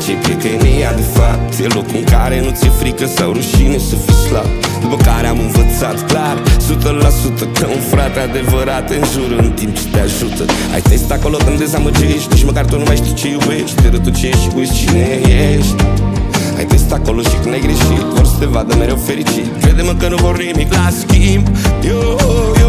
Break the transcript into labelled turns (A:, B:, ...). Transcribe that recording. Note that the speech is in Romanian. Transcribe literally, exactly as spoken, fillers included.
A: ce cred că e nea de fapt. E locul în care nu ți-e frică sau rușine să fii slab. După care am învățat clar, sută la sută, că un frate adevărat te înjură în timp ce te ajută. Ai testat acolo când dezamăgești, nici măcar tu nu mai știi ce iubești. Te rătucești și uiți cine ești. Ai testat acolo și când ai greșit, vor să te vadă mereu fericit. Crede-mă că nu vor nimic la schimb. Eu